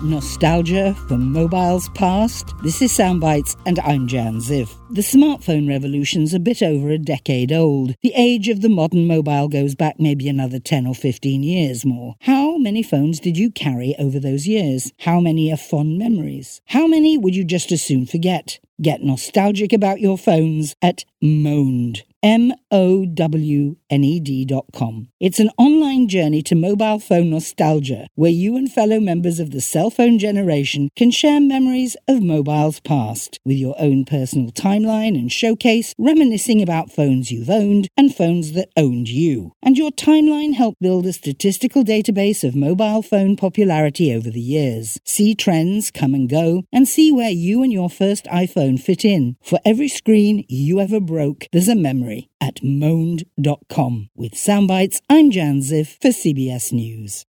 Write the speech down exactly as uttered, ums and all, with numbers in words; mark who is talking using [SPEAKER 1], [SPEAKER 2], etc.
[SPEAKER 1] Nostalgia for mobiles past? This is Soundbites, and I'm Jan Ziv. The smartphone revolution's a bit over a decade old. The age of the modern mobile goes back maybe another ten or fifteen years more. How many phones did you carry over those years? How many are fond memories? How many would you just as soon forget? Get nostalgic about your phones at Mowned. M O W N E D dot com. It's an online journey to mobile phone nostalgia, where you and fellow members of the cell phone generation can share memories of mobiles past, with your own personal timeline and showcase, reminiscing about phones you've owned and phones that owned you. And your timeline helped build a statistical database of mobile phone popularity over the years. See trends come and go, and see where you and your first iPhone fit in. For every screen you ever broke, there's a memory at mowned dot com. With Soundbites, I'm Jan Ziv for C B S News.